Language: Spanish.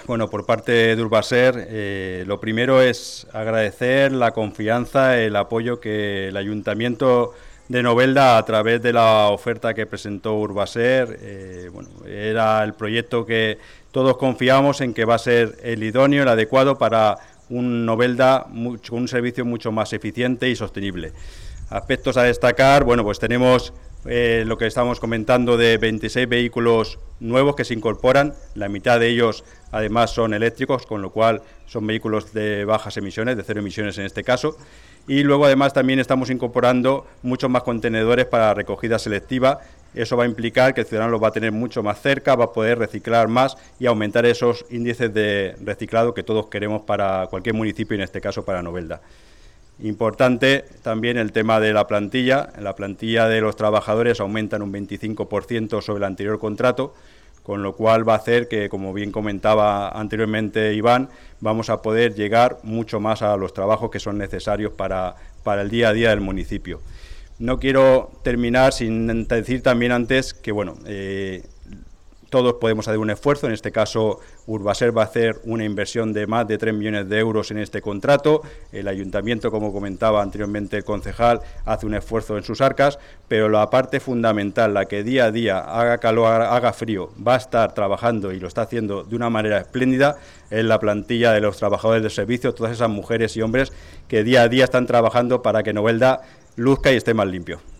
Bueno, por parte de Urbaser, lo primero es agradecer la confianza, el apoyo que el Ayuntamiento de Novelda, a través de la oferta que presentó Urbaser, era el proyecto que todos confiamos en que va a ser el idóneo, el adecuado para un Novelda con un servicio mucho más eficiente y sostenible. Aspectos a destacar, bueno, pues tenemos lo que estamos comentando de 26 vehículos nuevos que se incorporan, la mitad de ellos además son eléctricos, con lo cual son vehículos de bajas emisiones, de cero emisiones en este caso, y luego además también estamos incorporando muchos más contenedores para recogida selectiva. Eso va a implicar que el ciudadano los va a tener mucho más cerca, va a poder reciclar más y aumentar esos índices de reciclado que todos queremos para cualquier municipio y en este caso para Novelda. Importante también el tema de la plantilla. La plantilla de los trabajadores aumenta en un 25% sobre el anterior contrato, con lo cual va a hacer que, como bien comentaba anteriormente Iván, vamos a poder llegar mucho más a los trabajos que son necesarios para el día a día del municipio. No quiero terminar sin decir también antes que, todos podemos hacer un esfuerzo. En este caso, Urbaser va a hacer una inversión de más de 3 millones de euros en este contrato. El ayuntamiento, como comentaba anteriormente el concejal, hace un esfuerzo en sus arcas, pero la parte fundamental, la que día a día, haga calor, haga frío, va a estar trabajando y lo está haciendo de una manera espléndida, es la plantilla de los trabajadores del servicio, todas esas mujeres y hombres que día a día están trabajando para que Novelda luzca y esté más limpio.